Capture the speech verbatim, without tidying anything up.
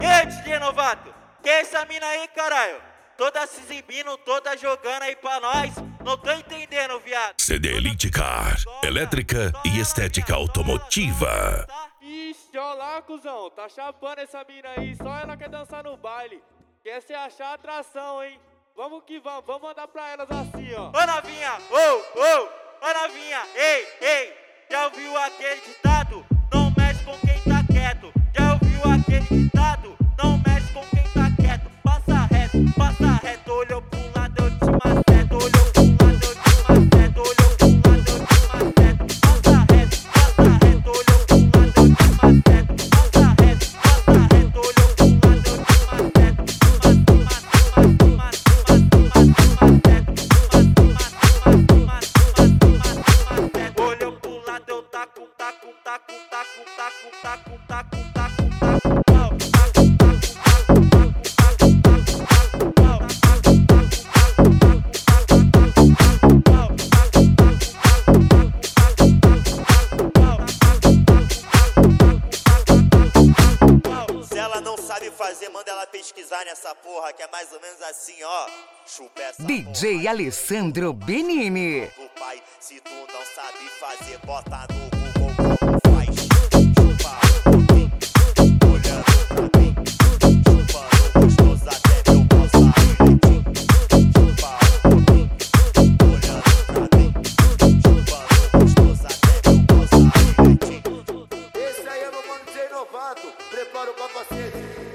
E aí, D J Novato? Que é essa mina aí, caralho? Toda se exibindo, toda jogando aí pra nós. Não tô entendendo, viado. C D Elite Car, elétrica e estética automotiva. Ixi, ó lá, cuzão. Tá chapando essa mina aí. Só ela quer dançar no baile. Quer se achar atração, hein? Vamos que vamos. Vamos mandar pra elas assim, ó. Ô novinha, ô, ô, ô novinha, ei, ei. Já ouviu aquele ditado? Não mexe com quem tá quieto. Já ouviu aquele ditado? Não mexe com quem tá quieto. Passa reto, passa reto. Olhou pro lado, eu te maceto. Olhou pro lado, eu te maceto. Olhou pro lado, eu te maceto. Passa reto, passa reto. Olhou pro lado, eu te maceto. Passa reto, passa reto. Olhou pro lado, eu te maceto. Olhou pro lado, eu taco, taco, taco, taco, taco, taco, taco, taco, taco, pau. Se ela não sabe fazer, manda ela pesquisar nessa porra, que é mais ou menos assim, ó. Chupa essa D J Alessandro Benini. porra do pai. Se tu não sabe fazer, bota no Google como faz. Chupa um pouquinho, olhando pra mim. Chupando gostoso até meu pau sair leitinho. Chupa um pouquinho, olhando pra mim. Chupando gostoso até meu pau sair leitinho. Esse aí é meu mano D J Novato, prepara o capacete.